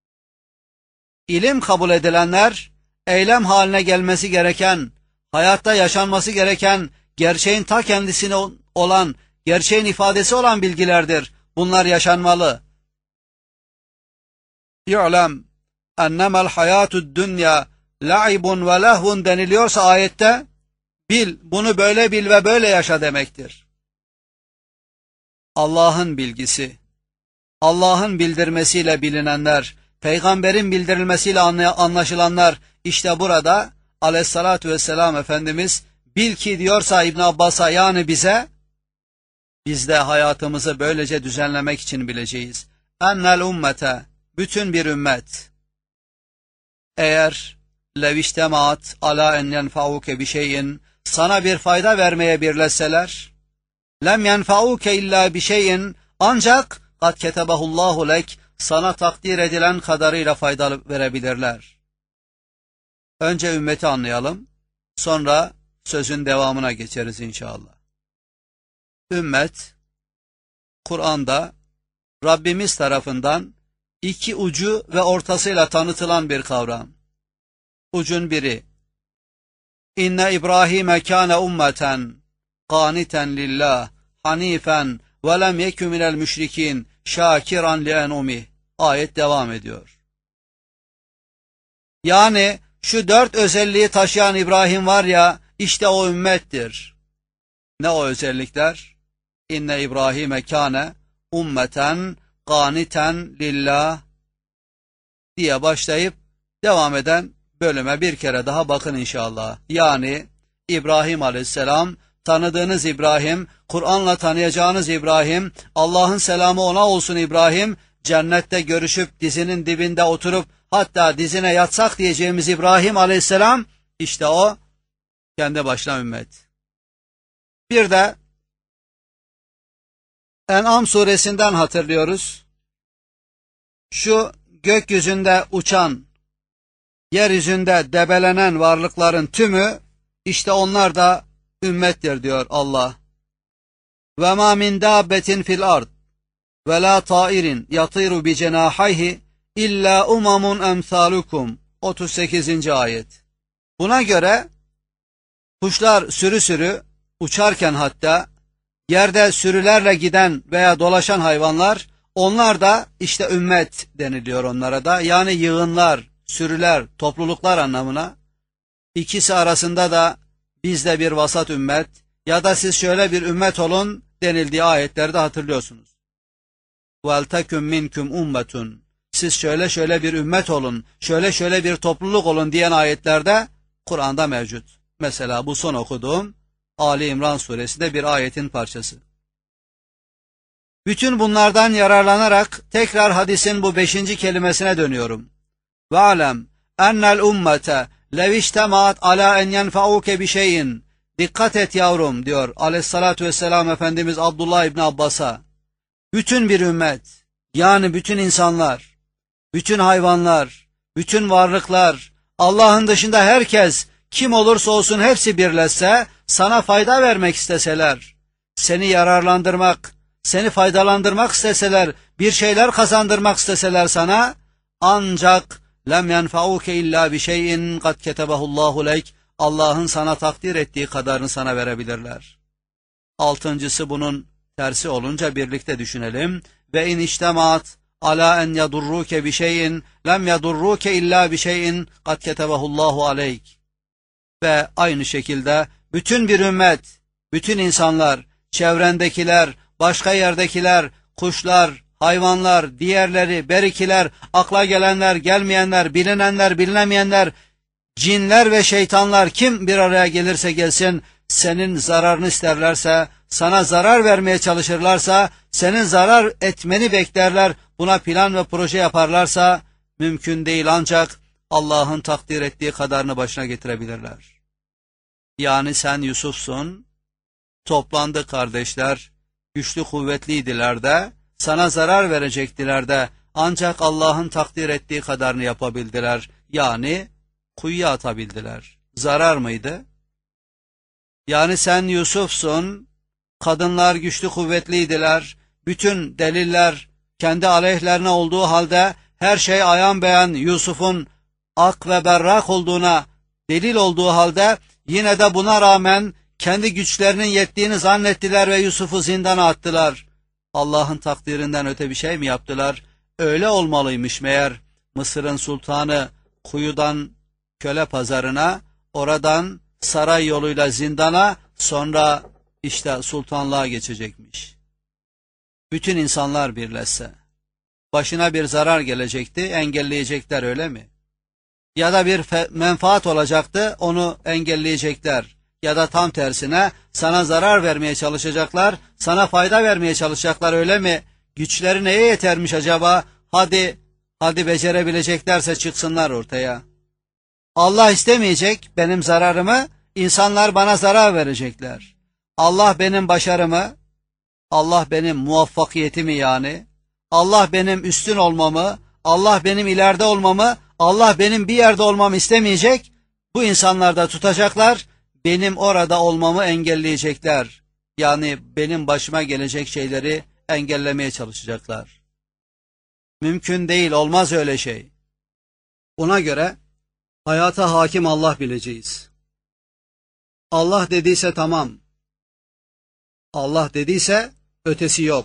İlim kabul edilenler, eylem haline gelmesi gereken, hayatta yaşanması gereken, gerçeğin ta kendisine olan, gerçeğin ifadesi olan bilgilerdir. Bunlar yaşanmalı. İ'lem ennemel hayatud dünya la'ibun ve lehvun deniliyorsa ayette, bil, bunu böyle bil ve böyle yaşa demektir. Allah'ın bilgisi, Allah'ın bildirmesiyle bilinenler, peygamberin bildirilmesiyle anlaşılanlar, işte burada aleyhissalatü vesselam Efendimiz bil ki diyorsa İbn Abbas'a, yani bize, biz de hayatımızı böylece düzenlemek için bileceğiz. Ennel ummete, bütün bir ümmet, eğer leviştemaat ala en yenfa'uke bir şeyin, sana bir fayda vermeye birleşseler, lem yenfa'uke illa bir şeyin, ancak kad ketebahullahu lek, sana takdir edilen kadarıyla fayda verebilirler. Önce ümmeti anlayalım, sonra sözün devamına geçeriz inşallah. Ümmet, Kur'an'da Rabbimiz tarafından iki ucu ve ortasıyla tanıtılan bir kavram. Ucun biri, İnne İbrahime kâne ummeten, qâniten lillah, hanifen ve lem yekü minel müşrikîn, şakiran li en'umih. Ayet devam ediyor. Yani şu dört özelliği taşıyan İbrahim var ya, işte o ümmettir. Ne o özellikler? İnne İbrahim'e kâne ummeten qâniten lillah diye başlayıp devam eden bölüme bir kere daha bakın inşallah. Yani İbrahim Aleyhisselam, tanıdığınız İbrahim, Kur'an'la tanıyacağınız İbrahim, Allah'ın selamı ona olsun İbrahim, cennette görüşüp dizinin dibinde oturup hatta dizine yatsak diyeceğimiz İbrahim Aleyhisselam, işte o kendi başına ümmet. Bir de En'am suresinden hatırlıyoruz. Şu gökyüzünde uçan, yeryüzünde debelenen varlıkların tümü, işte onlar da ümmettir diyor Allah. Ve ma min dabbetin fil ard ve la tairin yatiru bi cenahayhi illa umamun emsalukum. otuz sekizinci ayet. Buna göre kuşlar sürü sürü uçarken, hatta yerde sürülerle giden veya dolaşan hayvanlar, onlar da işte ümmet deniliyor onlara da. Yani yığınlar, sürüler, topluluklar anlamına. İkisi arasında da biz de bir vasat ümmet ya da siz şöyle bir ümmet olun denildiği ayetlerde hatırlıyorsunuz. وَالْتَكُمْ مِنْكُمْ اُمَّةٌ Siz şöyle şöyle bir ümmet olun, şöyle şöyle bir topluluk olun diyen ayetlerde Kur'an'da mevcut. Mesela bu son okuduğum Ali İmran suresinde bir ayetin parçası. Bütün bunlardan yararlanarak tekrar hadisin bu beşinci kelimesine dönüyorum. وَعَلَمْ اَنَّ الْاُمَّةَ لَوْ اِجْتَمَعَتْ عَلَى اَنْ يَنْفَعُوكَ بِشَيْءٍ Dikkat et yavrum diyor Aleyhissalatü vesselam Efendimiz Abdullah İbni Abbas'a. Bütün bir ümmet, yani bütün insanlar, bütün hayvanlar, bütün varlıklar, Allah'ın dışında herkes, kim olursa olsun hepsi birleşse, sana fayda vermek isteseler, seni yararlandırmak, seni faydalandırmak isteseler, bir şeyler kazandırmak isteseler sana, ancak lem yenfa'uke illa bi şeyin kad ketebahullahu lek, Allah'ın sana takdir ettiği kadarını sana verebilirler. Altıncısı bunun tersi olunca birlikte düşünelim. Ve in iştemaat ala en yadurruke bi şeyin lem yadurruke illa bi şeyin kad ketebahullahu aleyk. Ve aynı şekilde bütün bir ümmet, bütün insanlar, çevrendekiler, başka yerdekiler, kuşlar, hayvanlar, diğerleri, berikiler, akla gelenler, gelmeyenler, bilinenler, bilinemeyenler, cinler ve şeytanlar kim bir araya gelirse gelsin, senin zararını isterlerse, sana zarar vermeye çalışırlarsa, senin zarar etmeni beklerler, buna plan ve proje yaparlarsa, mümkün değil ancak Allah'ın takdir ettiği kadarını başına getirebilirler. Yani sen Yusuf'sun, toplandı kardeşler, güçlü kuvvetliydiler de, sana zarar verecektiler de, ancak Allah'ın takdir ettiği kadarını yapabildiler. Yani kuyuya atabildiler. Zarar mıydı? Yani sen Yusuf'sun, kadınlar güçlü kuvvetliydiler, bütün deliller kendi aleyhlerine olduğu halde, her şey ayan beyan Yusuf'un ak ve berrak olduğuna delil olduğu halde, yine de buna rağmen kendi güçlerinin yettiğini zannettiler ve Yusuf'u zindana attılar. Allah'ın takdirinden öte bir şey mi yaptılar? Öyle olmalıymış meğer. Mısır'ın sultanı kuyudan köle pazarına, oradan saray yoluyla zindana, sonra işte sultanlığa geçecekmiş. Bütün insanlar birleşse, başına bir zarar gelecekti, engelleyecekler, öyle mi? Ya da bir menfaat olacaktı, onu engelleyecekler. Ya da tam tersine sana zarar vermeye çalışacaklar, sana fayda vermeye çalışacaklar, öyle mi? Güçleri neye yetermiş acaba? Hadi, hadi becerebileceklerse çıksınlar ortaya. Allah istemeyecek benim zararımı, insanlar bana zarar verecekler. Allah benim başarımı, Allah benim muvaffakiyetimi yani, Allah benim üstün olmamı, Allah benim ileride olmamı, Allah benim bir yerde olmamı istemeyecek. Bu insanlar da tutacaklar, benim orada olmamı engelleyecekler. Yani benim başıma gelecek şeyleri engellemeye çalışacaklar. Mümkün değil, olmaz öyle şey. Ona göre hayata hakim Allah bileceğiz. Allah dediyse tamam. Allah dediyse ötesi yok.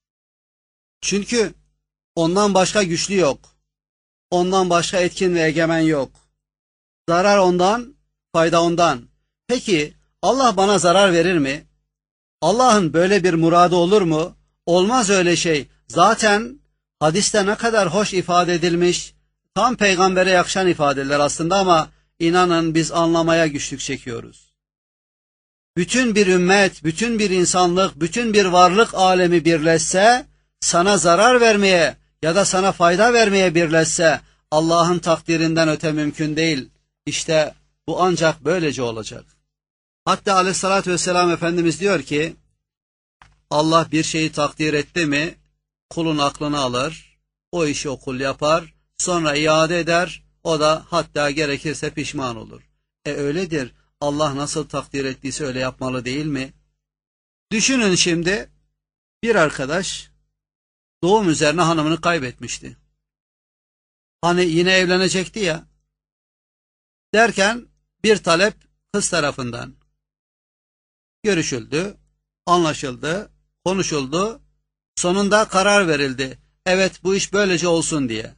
Çünkü ondan başka güçlü yok. Ondan başka etkin ve egemen yok. Zarar ondan, fayda ondan. Peki Allah bana zarar verir mi? Allah'ın böyle bir muradı olur mu? Olmaz öyle şey. Zaten hadiste ne kadar hoş ifade edilmiş, tam peygambere yakışan ifadeler aslında ama inanın biz anlamaya güçlük çekiyoruz. Bütün bir ümmet, bütün bir insanlık, bütün bir varlık alemi birleşse, sana zarar vermeye ya da sana fayda vermeye birleşse, Allah'ın takdirinden öte mümkün değil. İşte bu ancak böylece olacak. Hatta aleyhissalatü vesselam Efendimiz diyor ki, Allah bir şeyi takdir etti mi, kulun aklını alır, o işi o kul yapar, sonra iade eder, o da hatta gerekirse pişman olur. E öyledir, Allah nasıl takdir ettiyse öyle yapmalı değil mi? Düşünün şimdi, bir arkadaş doğum üzerine hanımını kaybetmişti. Hani yine evlenecekti ya, derken bir talep kız tarafından görüşüldü, anlaşıldı, konuşuldu, sonunda karar verildi. Evet, bu iş böylece olsun diye.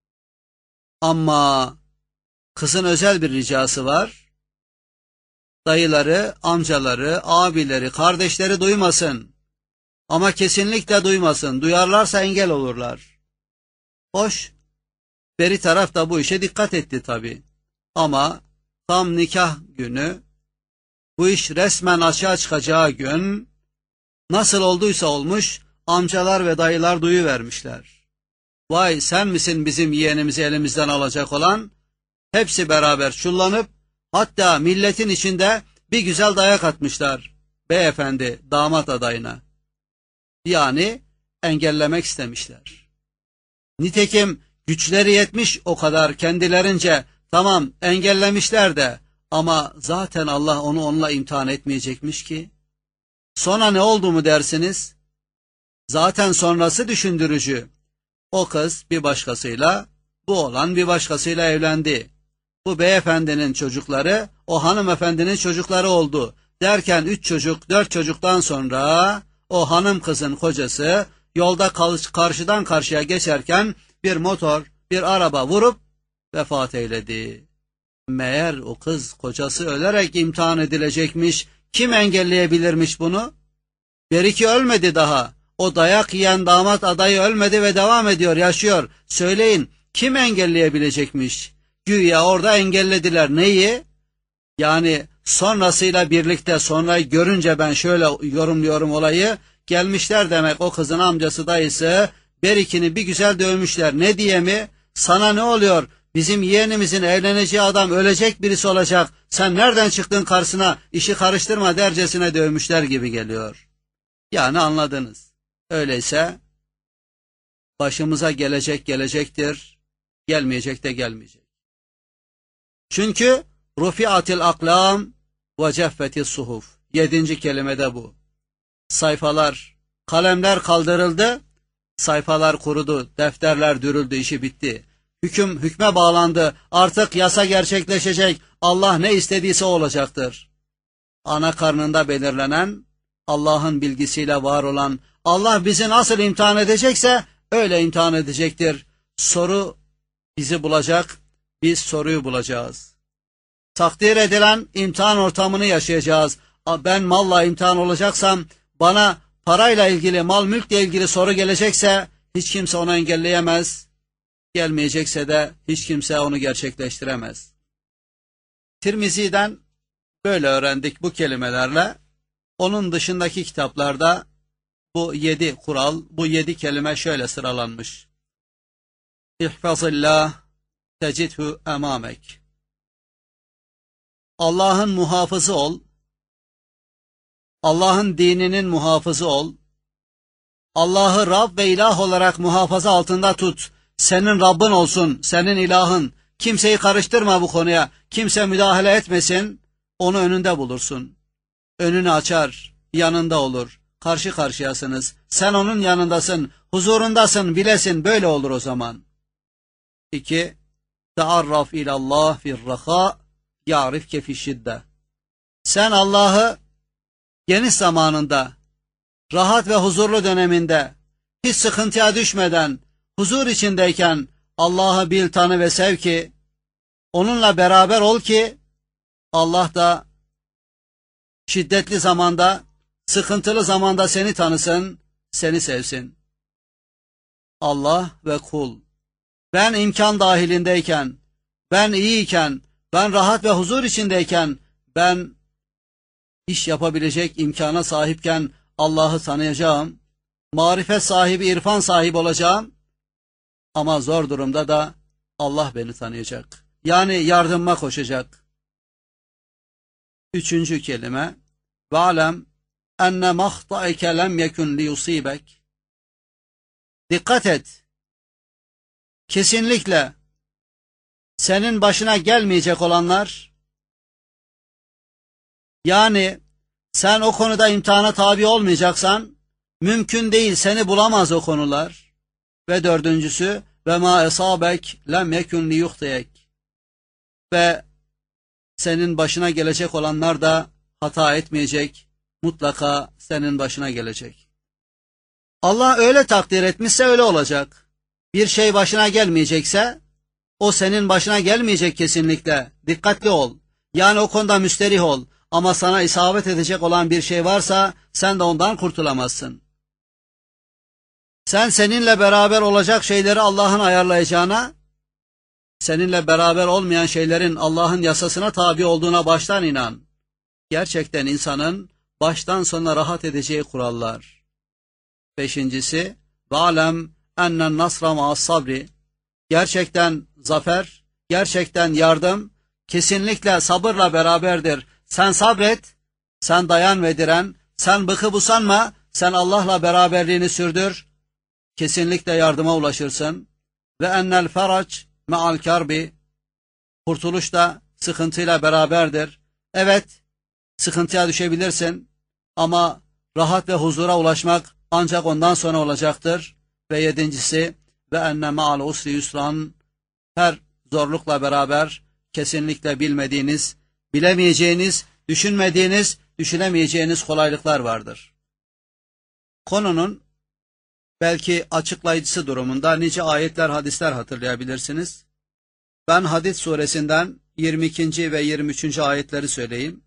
Ama kızın özel bir ricası var. Dayıları, amcaları, abileri, kardeşleri duymasın. Ama kesinlikle duymasın. Duyarlarsa engel olurlar. Hoş. Beri taraf da bu işe dikkat etti tabii. Ama tam nikah günü, bu iş resmen açığa çıkacağı gün, nasıl olduysa olmuş, amcalar ve dayılar duyuvermişler. Vay, sen misin bizim yeğenimizi elimizden alacak olan? Hepsi beraber çullanıp, hatta milletin içinde bir güzel dayak atmışlar beyefendi damat adayına. Yani engellemek istemişler. Nitekim güçleri yetmiş o kadar kendilerince, tamam engellemişler de, ama zaten Allah onu onunla imtihan etmeyecekmiş ki. Sonra ne oldu mu dersiniz? Zaten sonrası düşündürücü. O kız bir başkasıyla, bu oğlan bir başkasıyla evlendi. Bu beyefendinin çocukları, o hanımefendinin çocukları oldu. Derken üç çocuk, dört çocuktan sonra o hanım kızın kocası yolda karşıdan karşıya geçerken bir motor, bir araba vurup vefat eyledi. Meğer o kız kocası ölerek imtihan edilecekmiş. Kim engelleyebilirmiş bunu? Beriki ölmedi daha. O dayak yiyen damat adayı ölmedi ve devam ediyor, yaşıyor. Söyleyin, kim engelleyebilecekmiş? Güya orada engellediler. Neyi? Yani sonrasıyla birlikte, sonrayı görünce ben şöyle yorumluyorum olayı. Gelmişler demek o kızın amcası dayısı, Berikini bir güzel dövmüşler. Ne diye mi? Sana ne oluyor? Bizim yeğenimizin evleneceği adam ölecek birisi olacak. Sen nereden çıktın karşısına, işi karıştırma dercesine dövmüşler gibi geliyor. Yani anladınız. Öyleyse başımıza gelecek gelecektir, gelmeyecek de gelmeyecek. Çünkü rufiatil aklam ve ceffetis suhuf. Yedinci kelime de bu. Sayfalar, kalemler kaldırıldı, sayfalar kurudu, defterler dürüldü, işi bitti. Hüküm hükme bağlandı, artık yasa gerçekleşecek, Allah ne istediyse olacaktır. Ana karnında belirlenen, Allah'ın bilgisiyle var olan, Allah bizi nasıl imtihan edecekse öyle imtihan edecektir. Soru bizi bulacak, biz soruyu bulacağız. Takdir edilen imtihan ortamını yaşayacağız. Ben malla imtihan olacaksam, bana parayla ilgili, mal mülkle ilgili soru gelecekse hiç kimse onu engelleyemez. Gelmeyecekse de hiç kimse onu gerçekleştiremez. Tirmizi'den böyle öğrendik bu kelimelerle. Onun dışındaki kitaplarda bu yedi kural, bu yedi kelime şöyle sıralanmış. İhfazillah tecidhu emamek. Allah'ın muhafızı ol. Allah'ın dininin muhafızı ol. Allah'ı Rab ve ilah olarak muhafaza altında tut. Senin Rabbin olsun, senin ilahın. Kimseyi karıştırma bu konuya. Kimse müdahale etmesin. Onu önünde bulursun. Önünü açar, yanında olur. Karşı karşıyasınız. Sen onun yanındasın, huzurundasın, bilesin. Böyle olur o zaman. İki, Tearraf ilallah firraha ya'rifke fişşidde. Sen Allah'ı geniş zamanında, rahat ve huzurlu döneminde, hiç sıkıntıya düşmeden, huzur içindeyken Allah'ı bil, tanı ve sev ki, onunla beraber ol ki, Allah da şiddetli zamanda sıkıntılı zamanda seni tanısın, seni sevsin. Allah ve kul, ben imkan dahilindeyken, ben iyiyken, ben rahat ve huzur içindeyken, ben iş yapabilecek imkana sahipken Allah'ı tanıyacağım, marifet sahibi, irfan sahibi olacağım. Ama zor durumda da Allah beni tanıyacak. Yani yardımıma koşacak. Üçüncü kelime, وَعْلَمْ اَنَّ مَخْطَئِكَ لَمْ يَكُنْ لِيُصِيبَكَ. Dikkat et. Kesinlikle senin başına gelmeyecek olanlar, yani sen o konuda imtihana tabi olmayacaksan, mümkün değil, seni bulamaz o konular. Ve dördüncüsü, ve ma esabek lem yekun liyuhtiyek. Ve senin başına gelecek olanlar da hata etmeyecek, mutlaka senin başına gelecek. Allah öyle takdir etmişse öyle olacak. Bir şey başına gelmeyecekse, o senin başına gelmeyecek kesinlikle. Dikkatli ol. Yani o konuda müsterih ol. Ama sana isabet edecek olan bir şey varsa, sen de ondan kurtulamazsın. Sen seninle beraber olacak şeyleri Allah'ın ayarlayacağına, seninle beraber olmayan şeylerin Allah'ın yasasına tabi olduğuna baştan inan. Gerçekten insanın baştan sona rahat edeceği kurallar. Beşincisi, وَعْلَمْ اَنَّ النَّصْرَ مَعَ الصَّبْرِ. Gerçekten zafer, gerçekten yardım, kesinlikle sabırla beraberdir. Sen sabret, sen dayan ve diren, sen bıkıp usanma, sen Allah'la beraberliğini sürdür. Kesinlikle yardıma ulaşırsın. Ve ennel ferac ma'al karbi. Kurtuluş da sıkıntıyla beraberdir. Evet, sıkıntıya düşebilirsin ama rahat ve huzura ulaşmak ancak ondan sonra olacaktır. Ve yedincisi, ve enne ma'al usri yusran. Her zorlukla beraber kesinlikle bilmediğiniz, bilemeyeceğiniz, düşünmediğiniz, düşünemeyeceğiniz kolaylıklar vardır. Konunun belki açıklayıcısı durumunda nice ayetler, hadisler hatırlayabilirsiniz. Ben Hadid suresinden yirmi ikinci ve yirmi üçüncü ayetleri söyleyeyim.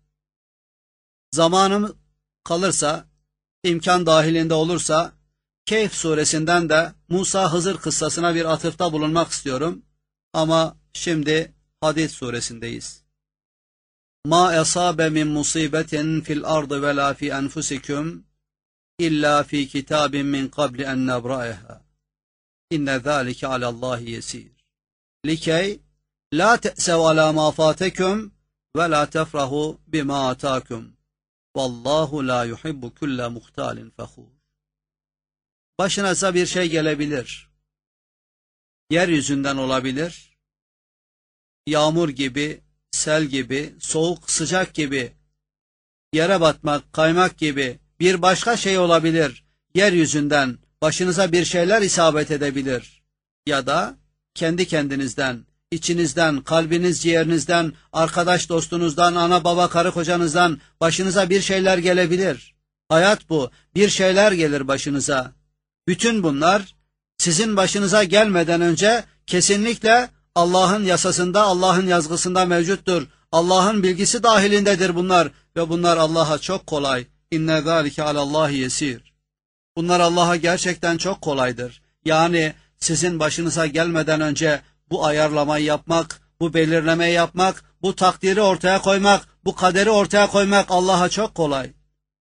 Zamanım kalırsa, imkan dahilinde olursa, Kehf suresinden de Musa Hızır kıssasına bir atıfta bulunmak istiyorum. Ama şimdi Hadid suresindeyiz. Ma esabe min musibetin fil ardı ve la fi enfusikum İlla fi kitabin min qabli en nebra'eha. İnne zâlike alallahi yesîr. Likey la te'sev ala ma fatekum ve la tefrahu bima atakum. Vallahu la yuhibbu kulle muhtalin fehur. Başınıza bir şey gelebilir. Yeryüzünden olabilir. Yağmur gibi, sel gibi, soğuk, sıcak gibi, yere batmak, kaymak gibi bir başka şey olabilir. Yeryüzünden başınıza bir şeyler isabet edebilir. Ya da kendi kendinizden, içinizden, kalbiniz, ciğerinizden, arkadaş dostunuzdan, ana baba karı kocanızdan başınıza bir şeyler gelebilir. Hayat bu. Bir şeyler gelir başınıza. Bütün bunlar sizin başınıza gelmeden önce kesinlikle Allah'ın yasasında, Allah'ın yazgısında mevcuttur. Allah'ın bilgisi dahilindedir bunlar ve bunlar Allah'a çok kolay. İnne zâlike alallahi yesîr. Bunlar Allah'a gerçekten çok kolaydır. Yani sizin başınıza gelmeden önce bu ayarlamayı yapmak, bu belirlemeyi yapmak, bu takdiri ortaya koymak, bu kaderi ortaya koymak Allah'a çok kolay.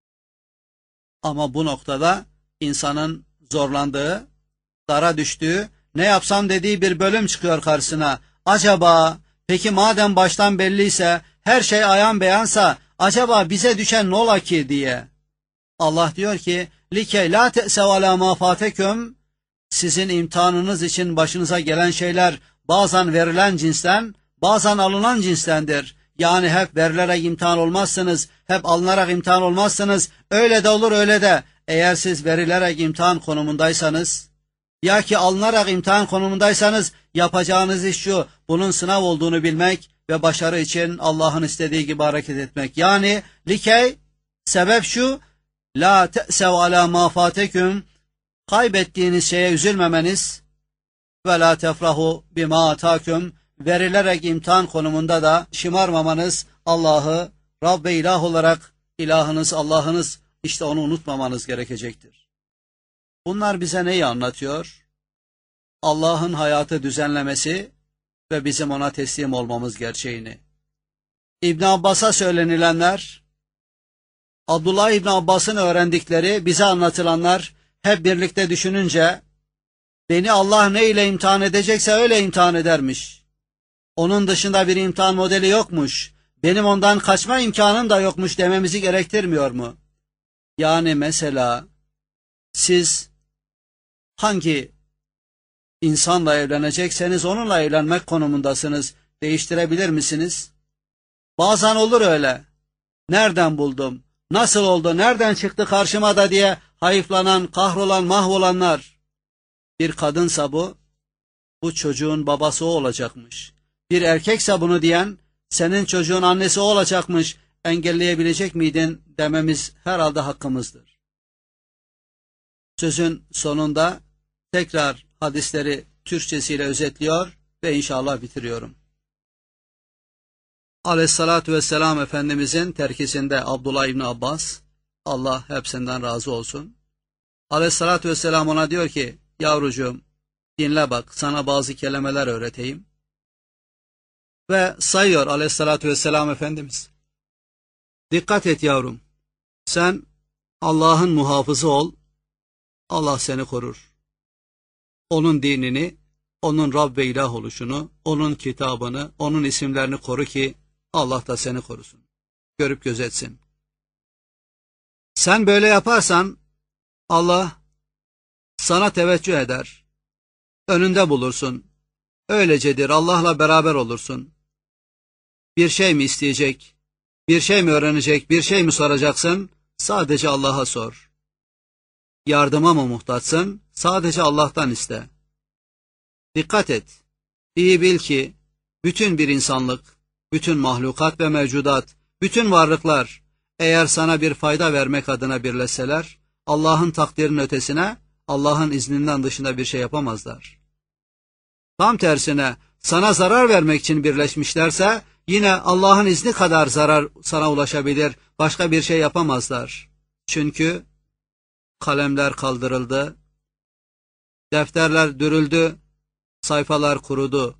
Ama bu noktada insanın zorlandığı, dara düştüğü, ne yapsam dediği bir bölüm çıkıyor karşısına. Acaba, peki madem baştan belliyse, her şey ayan beyansa, acaba bize düşen ne ola ki diye. Allah diyor ki, likey la te'sev ala ma fatekum. Sizin imtihanınız için başınıza gelen şeyler bazen verilen cinsten, bazen alınan cinstendir. Yani hep verilerek imtihan olmazsınız, hep alınarak imtihan olmazsınız. Öyle de olur, öyle de. Eğer siz verilerek imtihan konumundaysanız, ya ki alınarak imtihan konumundaysanız, yapacağınız iş şu, bunun sınav olduğunu bilmek ve başarı için Allah'ın istediği gibi hareket etmek. Yani likey, sebep şu, la te'sev ala ma fatekum. Kaybettiğiniz şeye üzülmemeniz ve la tefrahu bima atakum. Verilerek imtihan konumunda da şımarmamanız, Allah'ı Rabb ve ilah olarak, ilahınız, Allah'ınız işte onu unutmamanız gerekecektir. Bunlar bize neyi anlatıyor? Allah'ın hayatı düzenlemesi ve bizim ona teslim olmamız gerçeğini. İbn Abbas'a söylenilenler, Abdullah İbn Abbas'ın öğrendikleri, bize anlatılanlar hep birlikte düşününce, beni Allah ne ile imtihan edecekse öyle imtihan edermiş. Onun dışında bir imtihan modeli yokmuş. Benim ondan kaçma imkanım da yokmuş dememizi gerektirmiyor mu? Yani mesela siz hangi insanla evlenecekseniz onunla evlenmek konumundasınız. Değiştirebilir misiniz? Bazen olur öyle. Nereden buldum? Nasıl oldu? Nereden çıktı karşıma da diye hayıflanan, kahrolan, mahvolanlar. Bir kadınsa bu, bu çocuğun babası o olacakmış. Bir erkekse bunu diyen, senin çocuğun annesi o olacakmış, engelleyebilecek miydin dememiz herhalde hakkımızdır. Sözün sonunda tekrar hadisleri Türkçesiyle özetliyor ve inşallah bitiriyorum. Aleyhissalatü vesselam Efendimizin terkisinde Abdullah İbni Abbas, Allah hepsinden razı olsun. Aleyhissalatü vesselam ona diyor ki, yavrucuğum dinle bak, sana bazı kelimeler öğreteyim. Ve sayıyor Aleyhissalatü vesselam Efendimiz. Dikkat et yavrum, sen Allah'ın muhafızı ol, Allah seni korur. Onun dinini, onun Rab ve ilah oluşunu, onun kitabını, onun isimlerini koru ki Allah da seni korusun. Görüp gözetsin. Sen böyle yaparsan Allah sana teveccüh eder. Önünde bulursun. Öylecedir, Allah'la beraber olursun. Bir şey mi isteyecek, bir şey mi öğrenecek, bir şey mi soracaksın? Sadece Allah'a sor. Yardıma mı muhtaçsın? Sadece Allah'tan iste. Dikkat et. İyi bil ki bütün bir insanlık, bütün mahlukat ve mevcudat, bütün varlıklar eğer sana bir fayda vermek adına birleşseler, Allah'ın takdirinin ötesine, Allah'ın izninden dışında bir şey yapamazlar. Tam tersine sana zarar vermek için birleşmişlerse yine Allah'ın izni kadar zarar sana ulaşabilir, başka bir şey yapamazlar. Çünkü kalemler kaldırıldı, defterler dürüldü, sayfalar kurudu.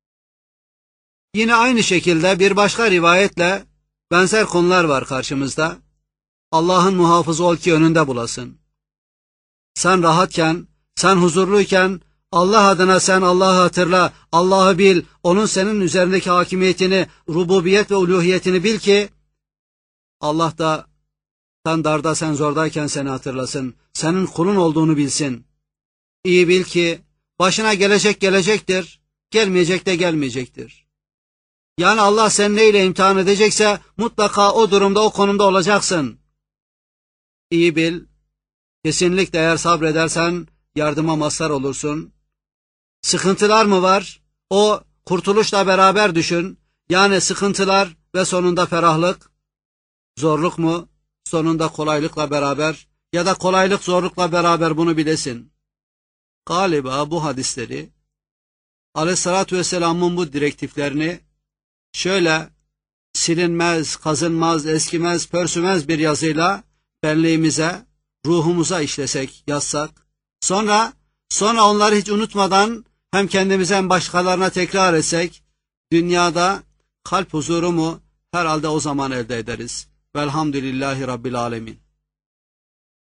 Yine aynı şekilde bir başka rivayetle benzer konular var karşımızda. Allah'ın muhafızı ol ki önünde bulasın. Sen rahatken, sen huzurluyken Allah adına sen Allah'ı hatırla, Allah'ı bil, onun senin üzerindeki hakimiyetini, rububiyet ve uluhiyetini bil ki Allah da sen darda sen zordayken seni hatırlasın, senin kulun olduğunu bilsin. İyi bil ki başına gelecek gelecektir, gelmeyecek de gelmeyecektir. Yani Allah seni neyle imtihan edecekse mutlaka o durumda, o konumda olacaksın. İyi bil, kesinlikle eğer sabredersen yardıma mazhar olursun. Sıkıntılar mı var? O kurtuluşla beraber düşün. Yani sıkıntılar ve sonunda ferahlık. Zorluk mu? Sonunda kolaylıkla beraber ya da kolaylık zorlukla beraber bunu bilesin. Galiba bu hadisleri Aleyhissalatü Vesselam'ın bu direktiflerini şöyle silinmez, kazınmaz, eskimez, pörsümez bir yazıyla benliğimize, ruhumuza işlesek, yazsak, sonra sonra onları hiç unutmadan hem kendimize hem başkalarına tekrar etsek, dünyada kalp huzuru mu herhalde o zaman elde ederiz. Velhamdülillahi Rabbil Alemin.